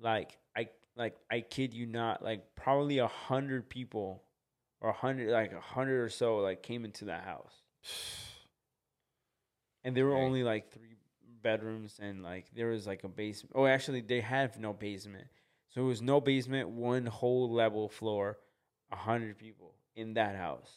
I kid you not, like probably 100 people or 100 or so like came into that house, and there were Dang. only like 3 bedrooms and like there was like a basement. Oh, actually, they had no basement, so it was no basement, one whole level floor, 100 people in that house.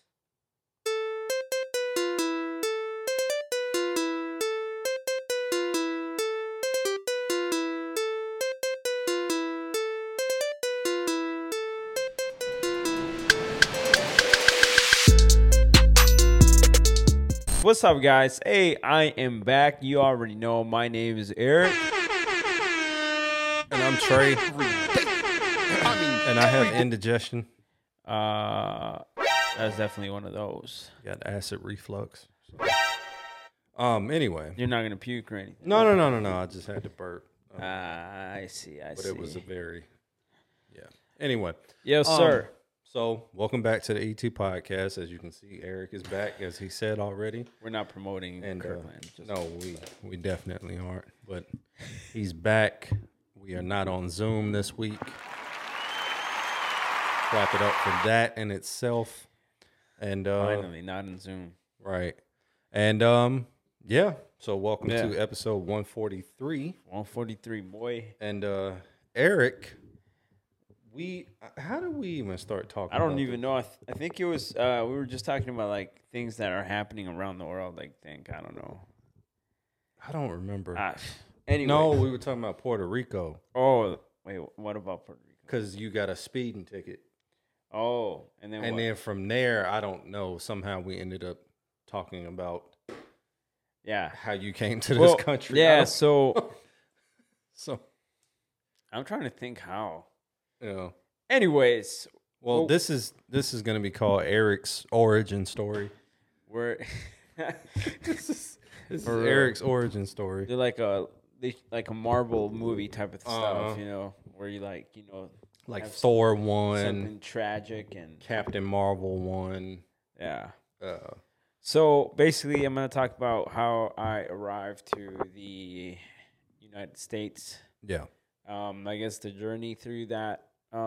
What's up, guys? Hey, I am back. You already know my name is Eric. And I'm Trey. And I have indigestion. That's definitely one of those. Got acid reflux. Anyway. You're not gonna puke or anything. No. I just had to burp. I see. But it was a very, Anyway. Yes, sir. So, welcome back to the E2 podcast. As you can see, Eric is back, as he said already. We're not promoting Kirkland. No, we definitely aren't. But he's back. We are not on Zoom this week. Clap it up for that in itself. And Finally, not in Zoom. Right. And so welcome to episode 143. 143, boy. And Eric, how did we even start talking? I don't even know. I think it was we were just talking about like things that are happening around the world. I don't know. I don't remember. Anyway, no, we were talking about Puerto Rico. Oh, wait, what about Puerto Rico? Because you got a speeding ticket. Oh, and then from there, I don't know. Somehow we ended up talking about how you came to this country. Yeah, so I'm trying to think how. Yeah. Anyways, well, this is going to be called Eric's origin story. This is Eric's origin story. They're like a Marvel movie type of stuff, where you like Thor 1, something tragic, and Captain Marvel 1. Yeah. So basically, I'm going to talk about how I arrived to the United States. Yeah. I guess the journey through that,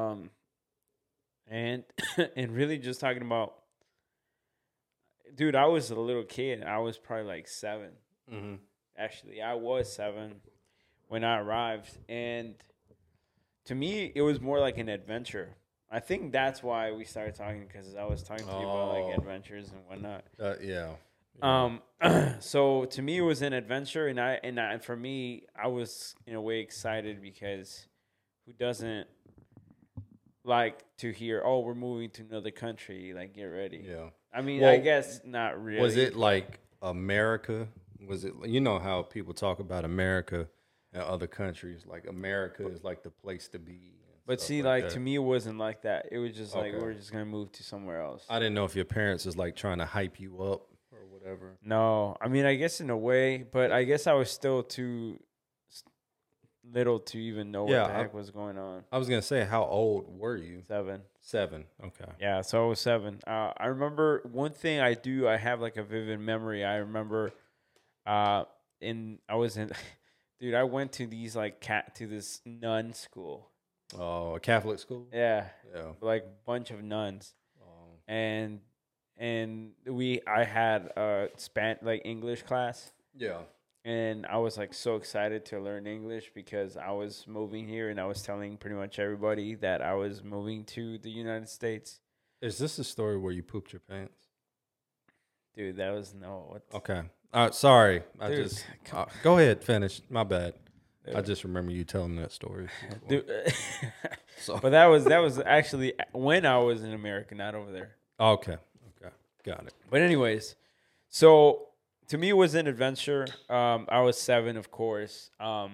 and really just talking about, dude, I was a little kid. I was probably like 7. Mm-hmm. Actually, I was 7 when I arrived, and to me, it was more like an adventure. I think that's why we started talking, because I was talking to you about like adventures and whatnot. So to me, it was an adventure, and for me, I was in a way excited, because who doesn't like to hear, oh, we're moving to another country, like get ready. Yeah. I mean, I guess not really. Was it like America? Was it, how people talk about America and other countries, like America is like the place to be. But see, like to me, it wasn't like that. It was just like we're just gonna move to somewhere else. I didn't know if your parents was like trying to hype you up or whatever. No, I mean, I guess in a way, but I guess I was still too little to even know what the heck was going on. I was gonna say, how old were you? 7. 7. Okay. Yeah, so I was 7. I remember one thing I have like a vivid memory. I remember, dude, I went to these to this nun school. Oh, a Catholic school? Yeah. Like bunch of nuns. Oh. And I had a English class. Yeah. And I was like so excited to learn English, because I was moving here, and I was telling pretty much everybody that I was moving to the United States. Is this the story where you pooped your pants? Dude, that was Okay. Sorry. Go ahead, finish. My bad. I just remember you telling that story. Dude, but that was actually when I was in America, not over there. Okay. Got it. But anyways, so to me, it was an adventure. I was 7, of course.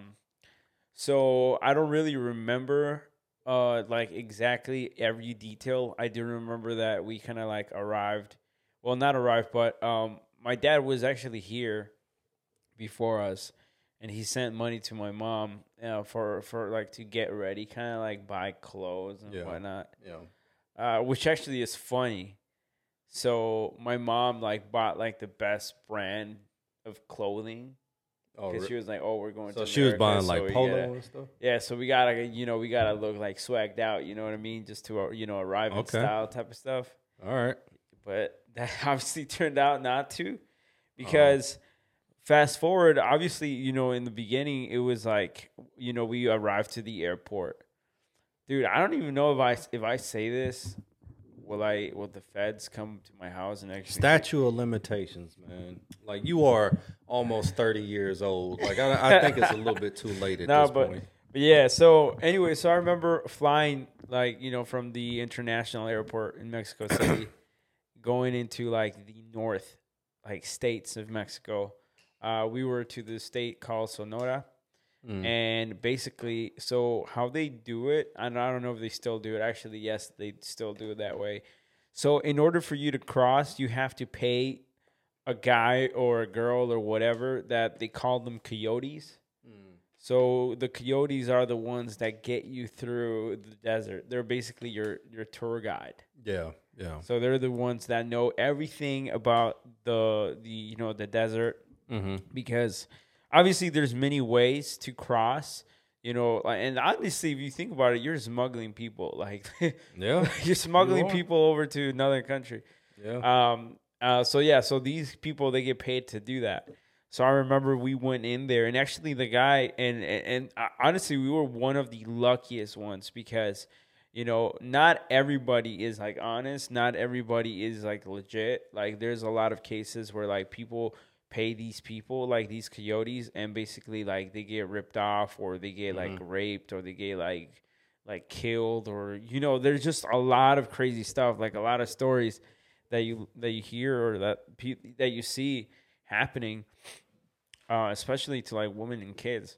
So I don't really remember exactly every detail. I do remember that we kind of arrived. Well, not arrived, but my dad was actually here before us, and he sent money to my mom for to get ready, kind of buy clothes and whatnot. Yeah. Which actually is funny. So my mom bought the best brand of clothing Oh, because she was like, "Oh, we're going so to she was America, buying so like we polo gotta-" and stuff. Yeah, so we gotta look like swagged out. You know what I mean? Just to arrive in Okay. style type of stuff. All right. But that obviously turned out not to, Oh. because fast forward, obviously, in the beginning it was like, we arrived to the airport. Dude, I don't even know if I say this, will the feds come to my house and actually Statute of limitations, man. Like, you are almost 30 years old. Like, I think it's a little bit too late at this point. But yeah, so anyway, so I remember flying from the international airport in Mexico City going into like the north states of Mexico. We were to the state called Sonora. And basically, so how they do it, and I don't know if they still do it. Actually, yes, they still do it that way. So in order for you to cross, you have to pay a guy or a girl or whatever that they call them coyotes. So the coyotes are the ones that get you through the desert. They're basically your tour guide. Yeah, yeah. So they're the ones that know everything about the desert, because obviously there's many ways to cross. And honestly, if you think about it, you're smuggling people. Like, Yeah, you're smuggling people over to another country. yeah. So these people, they get paid to do that. So I remember we went in there, and actually the guy, and honestly, we were one of the luckiest ones, because, not everybody is like honest. Not everybody is like legit. Like, there's a lot of cases where like people pay these people, like these coyotes, and basically like they get ripped off, or they get like raped, or they get like killed, or there's just a lot of crazy stuff, like a lot of stories that you hear, or that you see happening, especially to like women and kids.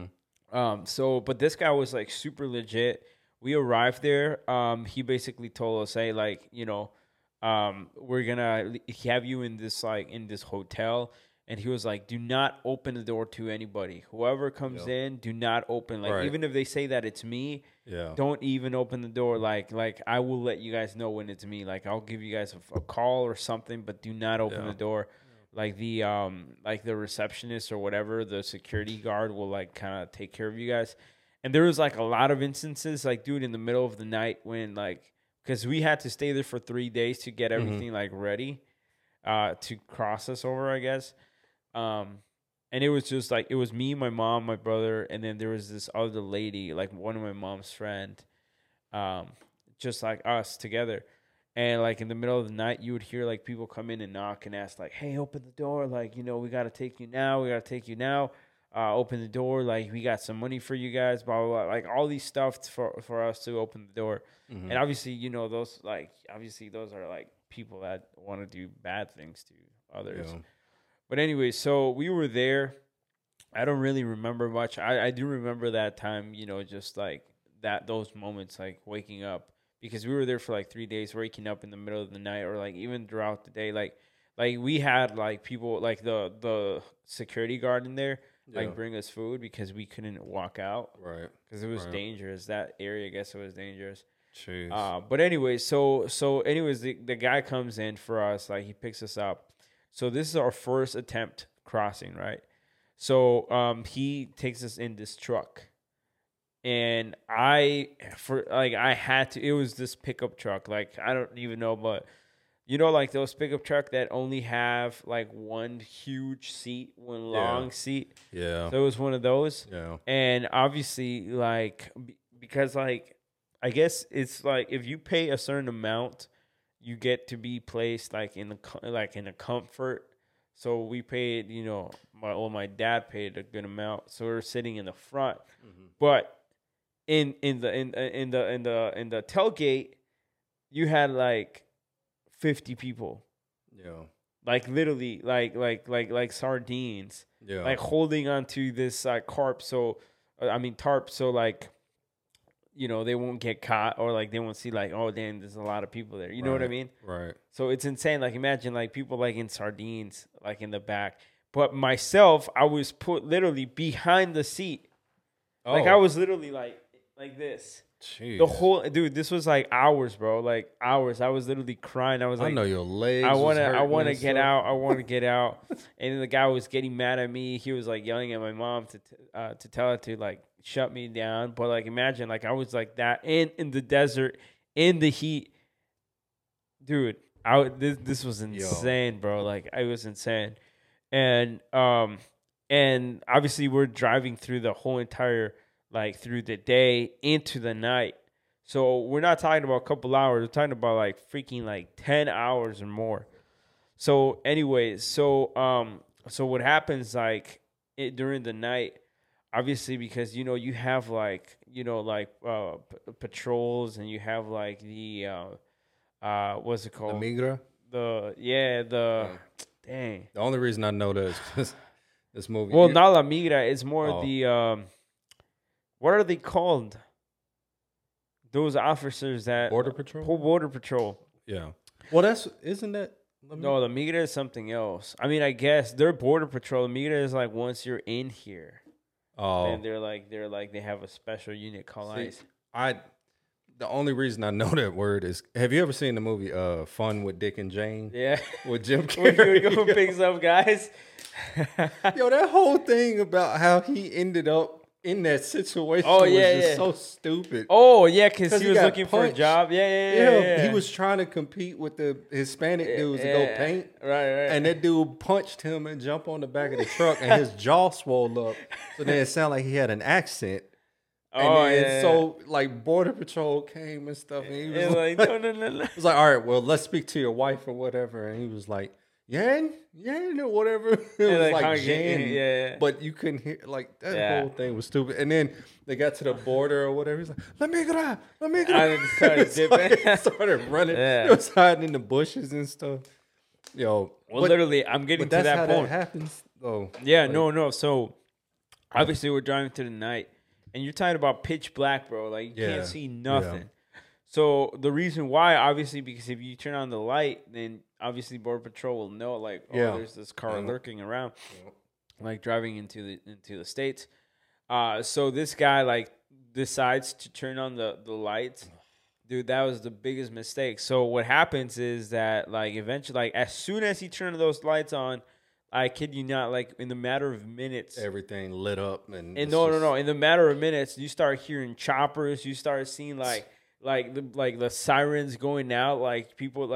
But this guy was like super legit. We arrived there. He basically told us, hey, like, we're gonna have you in this hotel. And he was like, do not open the door to anybody. Whoever comes in, do not open. Like, even if they say that it's me, don't even open the door. Like I will let you guys know when it's me. Like, I'll give you guys a call or something, but do not open the door. Like the receptionist or whatever, the security guard will like kind of take care of you guys. And there was like a lot of instances, like, dude, in the middle of the night when because we had to stay there for 3 days to get everything like ready to cross us over, I guess. And it was just like, it was me, my mom, my brother, and then there was this other lady, like one of my mom's friend, just like us together. And like in the middle of the night, you would hear like people come in and knock and ask like, hey, open the door. Like, we got to take you now. We got to take you now. Open the door. Like, we got some money for you guys, blah, blah, blah. Like, all these stuff for us to open the door. And obviously, those are like people that want to do bad things to others. Yeah. But anyway, so we were there. I don't really remember much. I do remember that time, just like those moments, like waking up. Because we were there for like 3 days, waking up in the middle of the night, or like even throughout the day. Like we had like people, like the security guard in there, like bring us food because we couldn't walk out, right? Because it was dangerous. That area, I guess it was dangerous. Jeez. But anyway, so anyways, the guy comes in for us, like he picks us up. So this is our first attempt crossing, right? So he takes us in this truck. And I had to, it was this pickup truck. Like, I don't even know, but like those pickup truck that only have like one huge seat, one long seat. Yeah. So it was one of those. Yeah. And obviously, like, because like, I guess it's like, if you pay a certain amount, you get to be placed like in a comfort. So we paid, my dad paid a good amount. So we're sitting in the front, but in the tailgate, you had like 50 people. Yeah. Like literally like sardines. Yeah. Like holding onto this tarp. So tarp. So like, they won't get caught, or like they won't see like, oh damn, there's a lot of people there. You know what I mean? Right. So it's insane. Like, imagine like people like in sardines, like in the back. But myself, I was put literally behind the seat. Oh. Like I was literally like like this. Jeez. The whole dude, this was like hours, bro. Like hours. I was literally crying. I was like, I know your legs. I was wanna hurting and get stuff. out. I want to get out. And then the guy was getting mad at me. He was like yelling at my mom to tell her to like shut me down. But like imagine like I was like that in the desert in the heat, dude. This was insane, bro. Like I was insane, and obviously we're driving through the whole entire like through the day into the night. So we're not talking about a couple hours. We're talking about like freaking like 10 hours or more. So anyways, so what happens like during the night, obviously because you have like like patrols and you have like the what's it The called? Migra. Dang. The only reason I know that is 'cause this movie. Well, not La Migra. It's more Oh. the what are they called? Those officers that Border Patrol. Border Patrol. Yeah. Well, isn't that? No, the Migra is something else. I mean, I guess they're Border Patrol. The Migra is like once you're in here, Oh, and they're like they have a special unit called See, ICE. The only reason I know that word is, have you ever seen the movie Fun with Dick and Jane? Yeah, With Jim when Carrey. you go pick some guys. Yo, that whole thing about how he ended up in that situation Oh, was yeah, just yeah. so stupid. Oh yeah, because 'Cause he he was got looking for a punched. job. Yeah. He was trying to compete with the Hispanic dudes to go paint. Right. And that dude punched him and jumped on the back of the truck, and his jaw swelled up. So then it sounded like he had an accent. And Oh then, yeah. so like Border Patrol came and stuff, and he was It's like, like no. it was like, all right, well, let's speak to your wife or whatever. And he was like, Yan, or whatever. It was like Jan. Yeah. But you couldn't hear, like, that Yeah. whole thing was stupid. And then they got to the border or whatever. He's like, let me get out. And it started dipping. Started running. Yeah. It was hiding in the bushes and stuff. Yo. Well, but- literally, I'm getting but to that's how that point. that happens, though. Yeah, Like, no. So obviously we're driving through the night, and you're talking about pitch black, bro. Like you Yeah. can't see nothing. So the reason why, obviously, because if you turn on the light, then obviously Border Patrol will know, like, oh, Yeah. there's this car Yeah. lurking around, Yeah. like driving into the states. So this guy like decides to turn on the lights. Dude, that was the biggest mistake. So what happens is that like eventually, like as soon as he turned those lights on, I kid you not, like in the matter of minutes. Everything lit up. And it's No. just- In the matter of minutes, you start hearing choppers. You start seeing like the sirens going out, like people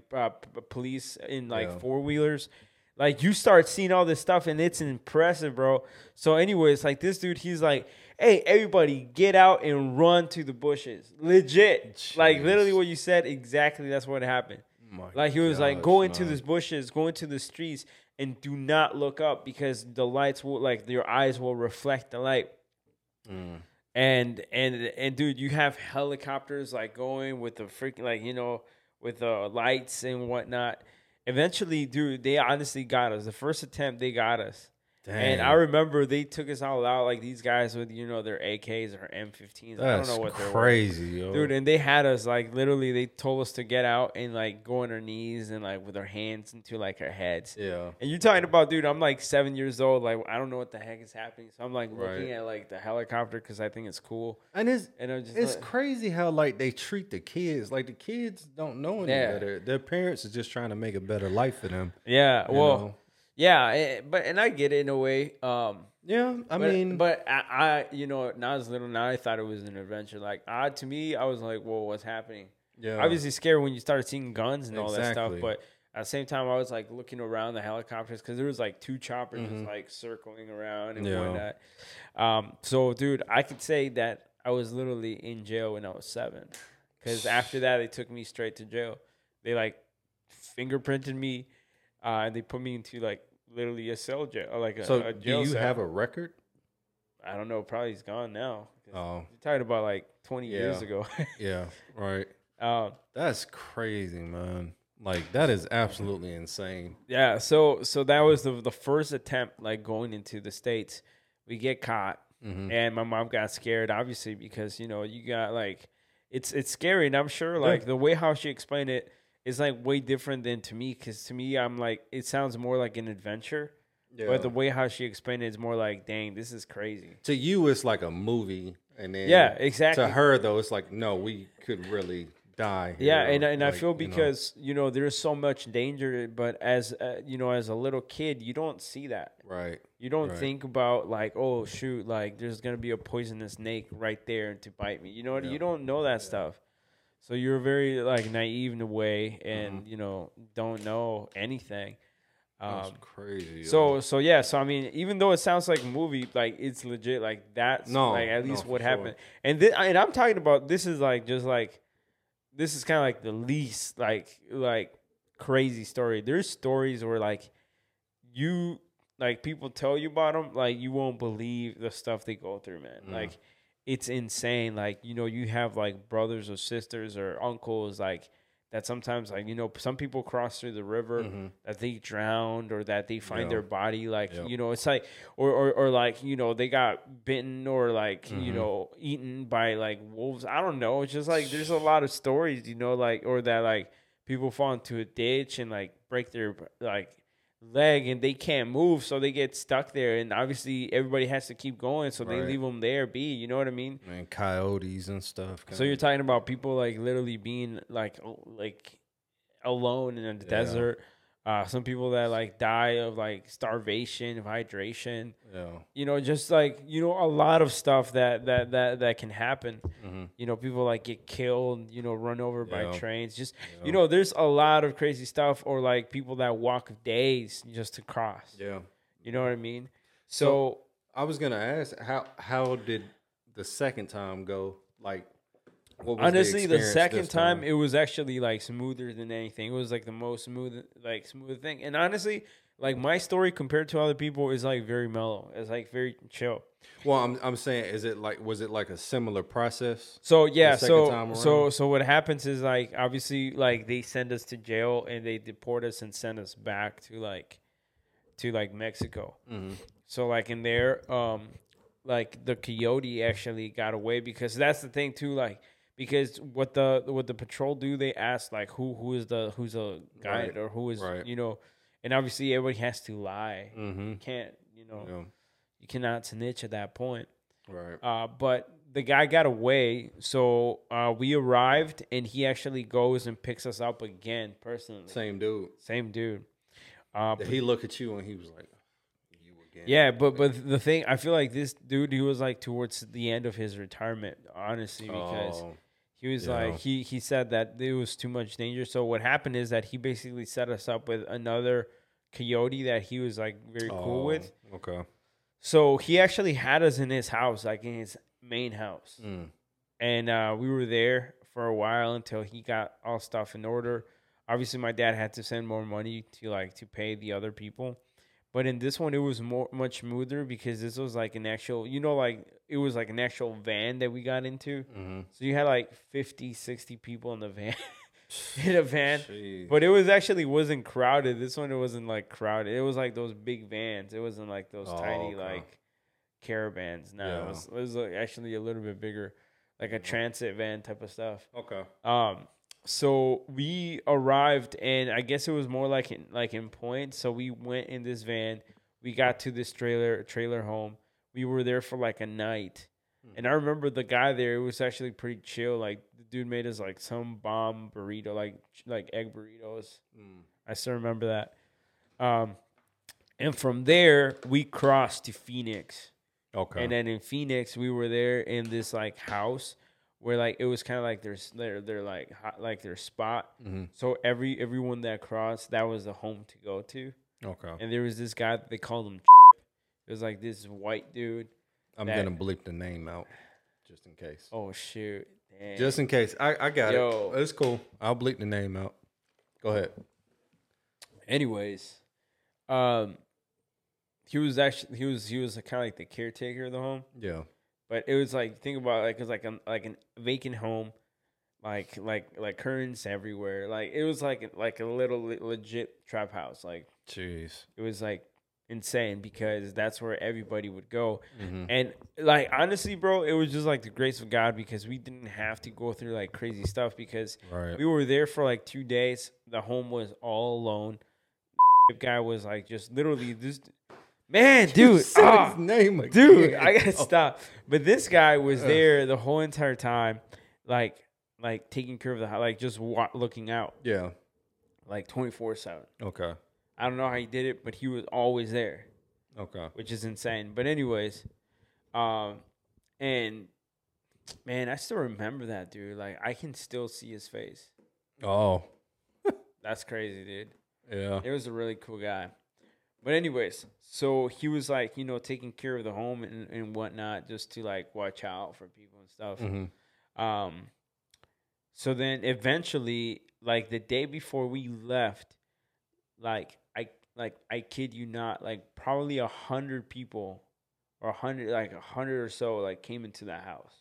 police in like Yeah. 4-wheelers. Like you start seeing all this stuff, and it's impressive, bro. So, anyways, like this dude, he's like, "Hey, everybody, get out and run to the bushes." Legit, like Jeez. literally what you said. Exactly, that's what happened. My Like he was like, gosh, "Go into man. these bushes, go into the streets, and do not look up because the lights will like your eyes will reflect the light." Mm. And dude, you have helicopters like going with the freaking with the lights and whatnot. Eventually, dude, they honestly got us. The first attempt, they got us. Dang. And I remember they took us all out, like these guys with their AKs or M15s. I don't That's know what they're crazy, yo. dude. And they had us like literally. They told us to get out and like go on our knees and like with our hands into like our heads. Yeah. And you're talking about, dude, I'm like 7 years old. Like, I don't know what the heck is happening. So I'm like Right. looking at like the helicopter because I think it's cool. And And I'm just it's like, crazy how like they treat the kids. Like the kids don't know any Yeah. better. Their parents are just trying to make a better life for them. yeah, you well, know? yeah, but I get it in a way. Yeah, I mean, but I now as little now I thought it was an adventure. Like, to me, I was like, whoa, what's happening? yeah, Obviously scared when you started seeing guns and all that stuff, Exactly. but at the same time, I was like looking around the helicopters because there was like 2 choppers Mhm. just like circling around and Yeah. whatnot. So, dude, I could say that I was literally in jail when I was 7, because after that they took me straight to jail. They like fingerprinted me, and they put me into like literally a cell jail, or like so a do jail you cell. have a record? I don't know. Probably he's gone now. 'Cause Oh, you're talking about like 20 years Yeah. ago. yeah, right. um, That's crazy, man. Like that is absolutely insane. Yeah, so that was the first attempt, like going into the States. We get caught, Mhm. and my mom got scared, obviously, because you got like it's scary, and I'm sure like the way how she explained it is like way different than to me, because to me I'm like it sounds more like an adventure, Yeah. but the way how she explained it is more like, dang, this is crazy. To you, it's like a movie, And then Yeah, exactly. to her though, it's like, no, we could really die here. Yeah, and I like, feel because there's so much danger, but as as a little kid, you don't see that. right. You don't Right. think about like, oh shoot, like there's gonna be a poisonous snake right there to bite me. You know what? Yeah. You don't know that stuff, so you're very like naive in a way, Mm-hmm. and don't know anything. That's crazy. So yeah, so I mean, even though it sounds like a movie, like it's legit, like that's No, like at no, least for what sure. happened. And I'm talking about this is like just like this is kind of like the least like crazy story. There's stories where like you like people tell you about them, like you won't believe the stuff they go through, man. Like it's insane. Like you have like brothers or sisters or uncles like that sometimes like some people cross through the river that they drowned or that they find Yeah. their body like Yep. it's like or like they got bitten or like eaten by like wolves. I don't know, it's just like there's a lot of stories like or that like people fall into a ditch and like break their like leg and they can't move, so they get stuck there, and obviously everybody has to keep going, so they Right. leave them there be, you know what I mean? And coyotes and stuff. So you're talking about people like literally being like alone in the desert. Some people that like die of like starvation, of hydration. Yeah. Just like a lot of stuff that can happen. People like get killed. Run over by Yeah. trains. Just Yeah. there's a lot of crazy stuff, or like people that walk days just to cross. Yeah. You know what I mean? So I was gonna ask, how did the second time go? Like, what was honestly, the experience second this time it was actually like smoother than anything. It was like the most smooth thing. And honestly, like my story compared to other people is like very mellow. It's like very chill. Well, I'm saying, was it like a similar process? So yeah, second time around? so what happens is like obviously like they send us to jail and they deport us and send us back to Mexico. So like in there, like the coyote actually got away, because that's the thing too, like because what the patrol do, they ask like who's a guide, Right. or who is Right. and obviously everybody has to lie. Mm-hmm. You can't Yeah. you cannot snitch at that point. Right. But the guy got away, so we arrived, and he actually goes and picks us up again personally. Same dude. Same dude. Did he look at you and he was like, "You again"? Yeah, but the thing, I feel like this dude, he was like towards the end of his retirement, honestly, because Oh, he was yeah. like he said that there was too much danger. So what happened is that he basically set us up with another coyote that he was like very cool with. Okay. So he actually had us in his house, like in his main house. And we were there for a while until he got all stuff in order. Obviously, my dad had to send more money to pay the other people. But in this one, it was much smoother, because this was like an actual, like it was like an actual van that we got into. So you had like 50, 60 people in the van, in a van. Jeez. But it wasn't crowded. This one, it wasn't like crowded. It was like those big vans. It wasn't like those tiny okay. like caravans. No, Yeah. it was like actually a little bit bigger, like a transit van type of stuff. Okay. So we arrived, and I guess it was more like in Point. So we went in this van. We got to this trailer home. We were there for like a night, and I remember the guy there. It was actually pretty chill. Like the dude made us like some bomb burrito, like egg burritos. I still remember that. And from there we crossed to Phoenix. Okay. And then in Phoenix, we were there in this like house where like it was kind of like their like like their spot. So everyone that crossed, that was the home to go to. Okay. And there was this guy that they called him. It was like this white dude. I'm gonna bleep the name out, just in case. Oh shoot! Dang. Just in case. I got Yo. it. It's cool. I'll bleep the name out. Go ahead. Anyways, he was kind of like the caretaker of the home. Yeah. But it was like, think about it, like, it was like a vacant home, like curtains everywhere. Like it was like a little legit trap house. Like Jeez. it was like insane, because that's where everybody would go. And like honestly, bro, it was just like the grace of God, because we didn't have to go through like crazy stuff, because Right. we were there for like 2 days. The home was all alone. The guy was like just literally this. Man, dude. Said his name again. Dude, I gotta stop. But this guy was there the whole entire time, like taking care of the house, like just looking out, Yeah. like 24/7. Okay. I don't know how he did it, but he was always there, Okay. which is insane. But anyways, and man, I still remember that dude. Like I can still see his face. Oh. That's crazy, dude. Yeah. It was a really cool guy. But anyways, so he was like, taking care of the home and whatnot, just to like watch out for people and stuff. Mm-hmm. So then eventually, like the day before we left, I kid you not, like probably 100 people or 100 or so like came into that house.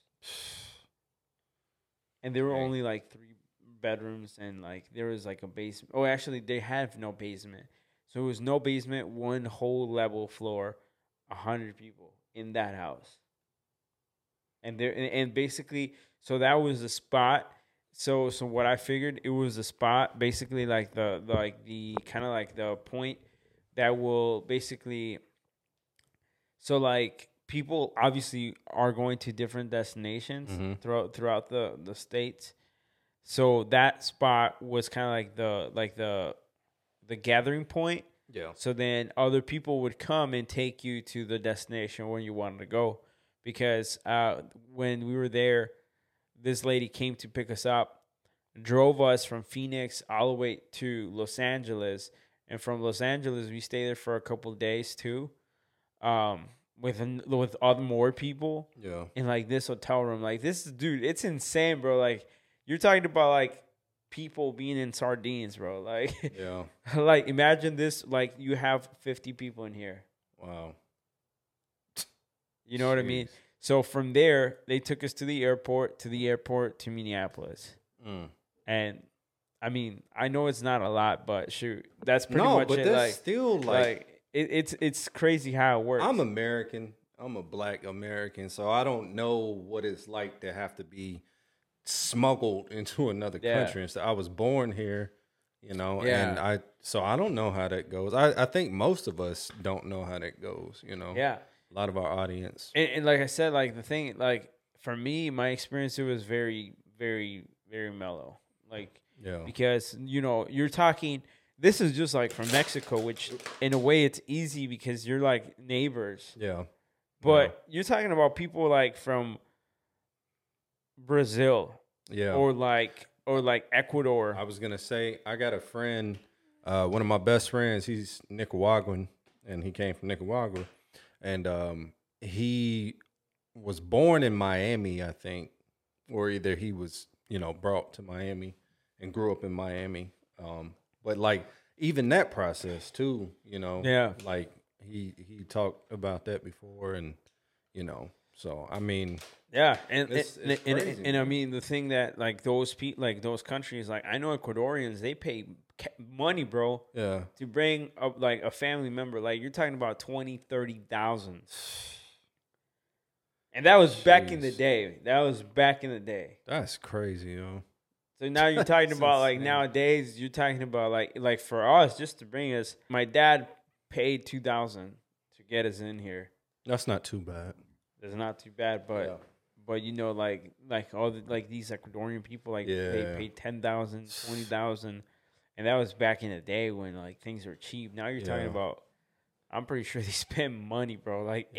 And there were Dang. only like 3 bedrooms and like there was like a basement. Oh, actually they have no basement. So it was no basement, one whole level floor, 100 people in that house. And basically, so that was the spot. So what I figured, it was a spot, basically like the kind of like the point that will basically, so like people obviously are going to different destinations throughout the states. So that spot was kind of like the gathering point. Yeah. So then other people would come and take you to the destination where you wanted to go. Because when we were there, this lady came to pick us up, drove us from Phoenix all the way to Los Angeles. And from Los Angeles, we stayed there for a couple of days too, with other more people. Yeah. In like this hotel room. Like this, dude, it's insane, bro. Like you're talking about like people being in sardines, bro. Like, Yeah. like imagine this. Like you have 50 people in here. Wow. You know what I mean? So from there, they took us to the airport to Minneapolis. And I mean, I know it's not a lot, but shoot, that's pretty much but it. that's Like, still like it's crazy how it works. I'm American. I'm a black American, so I don't know what it's like to have to be smuggled into another country. And so I was born here, and I don't know how that goes. I think most of us don't know how that goes, Yeah. A lot of our audience. And like I said, like the thing, like for me, my experience, it was very, very, very mellow. Like, Yeah. because, you're talking, this is just like from Mexico, which in a way it's easy because you're like neighbors. Yeah. But you're talking about people like from Brazil. Yeah. Or like Ecuador. I was gonna say, I got a friend, one of my best friends. He's Nicaraguan, and he came from Nicaragua, and he was born in Miami, I think, or either he was, brought to Miami and grew up in Miami. But like even that process too, Yeah. like he talked about that before, and so I mean. Yeah, and It's crazy, and I mean the thing that like those like those countries, like I know Ecuadorians, they pay money, bro, Yeah. to bring up like a family member. Like you're talking about 20,000-30,000, and that was back in the day. That's crazy, yo. So now you're talking That's about like insane. nowadays, you're talking about like for us, just to bring us. My dad paid 2,000 to get us in here. That's not too bad. It's not too bad, but. Yeah. But like all the like these Ecuadorian people, like they paid 10,000, 20,000, and that was back in the day when like things were cheap. Now you're talking about, I'm pretty sure they spend money, bro, like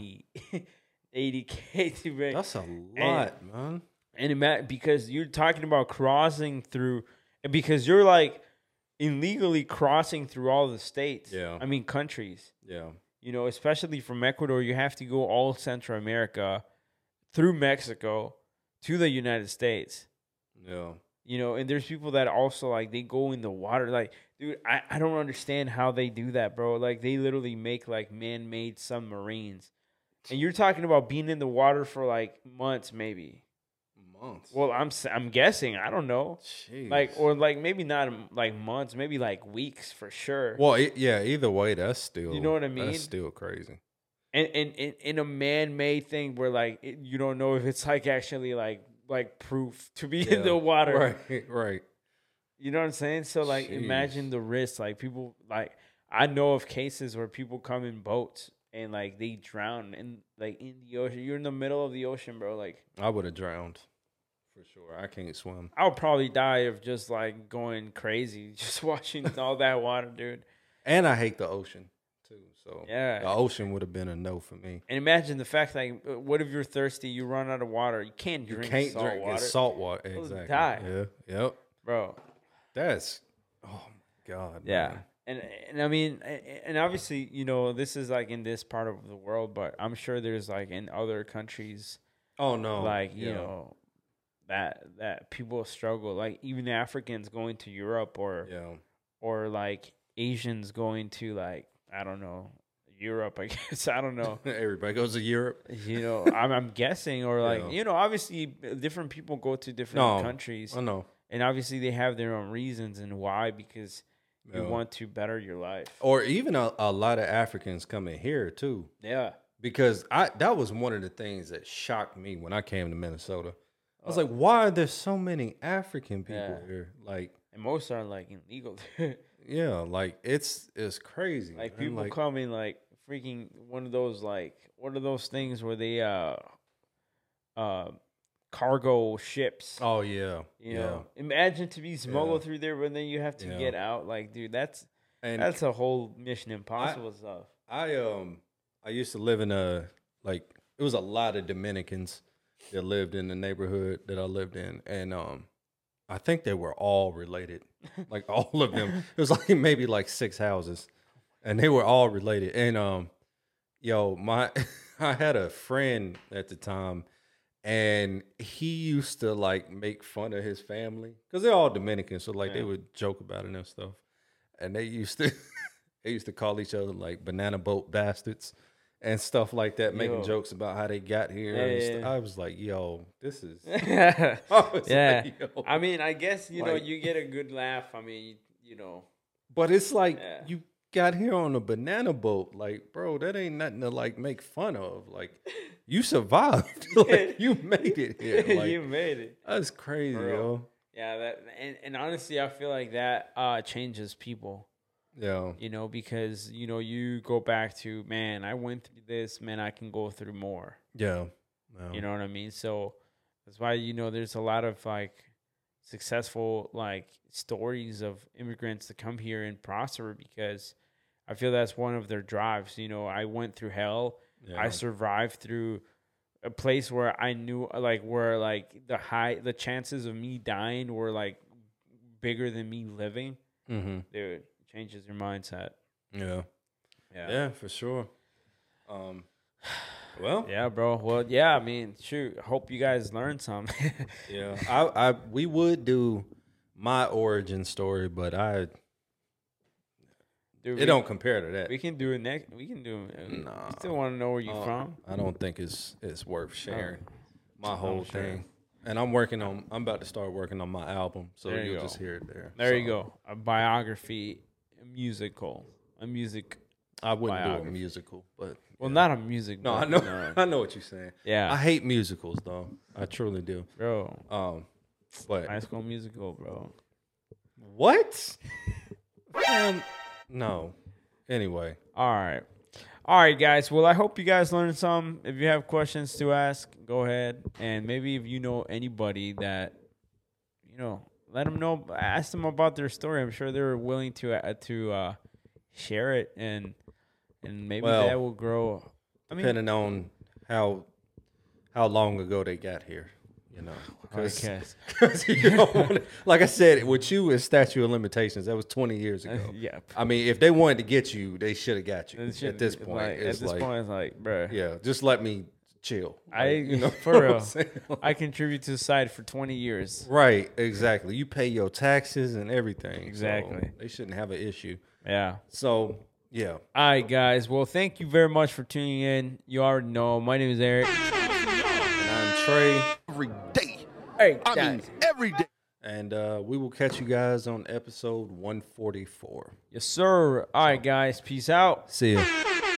80K to bring. That's a lot, man. And because you're talking about crossing through, because you're like illegally crossing through all the states. Yeah. I mean countries. Yeah. Especially from Ecuador, you have to go all Central America, through Mexico to the United States. Yeah. And there's people that also like they go in the water. Like, dude, I don't understand how they do that, bro. Like they literally make like man-made submarines. And you're talking about being in the water for like months, maybe. Months. Well, I'm guessing. I don't know. Jeez. Like, or like maybe not like months, maybe like weeks for sure. Well, either way, that's still, You know what I mean? That's still crazy. And in a man-made thing where like you don't know if it's like actually like proof to be in the water. Right. You know what I'm saying? So like Jeez. imagine the risk. Like people like I know of cases where people come in boats and like they drown in the ocean. You're in the middle of the ocean, bro. Like I would have drowned for sure. I can't swim. I would probably die of just like going crazy, just watching all that water, dude. And I hate the ocean too. So Yeah. the ocean would have been a no for me. And imagine the fact that what if you're thirsty, you run out of water, you can't You drink can't salt drink water, salt water. You'll Exactly. die. Yeah. Yep. bro. That's oh my god. Yeah. Man. And I mean, and obviously, you know, this is like in this part of the world, but I'm sure there's like in other countries, Oh no. like, you know, that people struggle, like even Africans going to Europe or like Asians going to like, I don't know, Europe, I guess. I don't know. Everybody goes to Europe. You know, I'm guessing, or like, you know, obviously different people go to different countries. I know. And obviously they have their own reasons and why, because you want to better your life. Or even a lot of Africans coming here too. Yeah. Because that was one of the things that shocked me when I came to Minnesota. I was like, why are there so many African people here? Like, and most are like illegal. yeah, like it's crazy. Like people come in like freaking one of those things where they cargo ships. Oh yeah. You know, imagine to be smuggled through there, but then you have to get out. Like, dude, that's a whole Mission Impossible stuff. I used to live in it was a lot of Dominicans that lived in the neighborhood that I lived in, and I think they were all related, like all of them. It was like maybe like 6 houses, and they were all related. And I had a friend at the time, and he used to like make fun of his family because they're all Dominican, so like they would joke about it and stuff, and they used to call each other like banana boat bastards and stuff like that, making jokes about how they got here. I was like, yo, this is I mean, I guess you know, you get a good laugh. I mean, you know, but it's like you got here on a banana boat, like, bro, that ain't nothing to like make fun of. Like, you survived. Like, you made it here. Like, you made it. That's crazy, yo. Yeah, and honestly, I feel like that changes people. Yeah. You know, because, you know, you go back to, man, I went through this, man, I can go through more. Yeah. You know what I mean? So that's why, you know, there's a lot of like successful like stories of immigrants to come here and prosper, because I feel that's one of their drives. You know, I went through hell. I survived through a place where I knew the chances of me dying were like bigger than me living. Mm-hmm. Dude, changes your mindset. Yeah, for sure. Well, yeah, bro. Well, yeah, I mean, shoot, hope you guys learned something. yeah, we would do my origin story, but it don't compare to that. We can do it next. We can do it. Nah, you still want to know where you're from? I don't think it's worth sharing my whole sure. thing. And I'm about to start working on my album, so you'll just hear it there. There you go. A biography, a musical, a music. I wouldn't do a musical, but not a music. No, I know. I know what you're saying. Yeah, I hate musicals though. I truly do, bro. But High School Musical, bro. What? No. Anyway. All right, guys. Well, I hope you guys learned some. If you have questions to ask, go ahead. And maybe if you know anybody that, you know, let them know. Ask them about their story. I'm sure they're willing to share it, and maybe that will grow. Depending on how long ago they got here, you know. Because you don't want to, like I said, with you, it's statute of limitations. That was 20 years ago. Yeah. I mean, if they wanted to get you, they should have got you. At this point, it's like, bro. Yeah, just let me chill. For real. I contribute to the side for 20 years. Right, exactly. You pay your taxes and everything. Exactly. So they shouldn't have an issue. Yeah. So, yeah. All right, guys. Well, thank you very much for tuning in. You already know. My name is Eric. And I'm Trey. Every day. Hey, I mean, every day. And we will catch you guys on episode 144. Yes, sir. All right, guys. Peace out. See ya.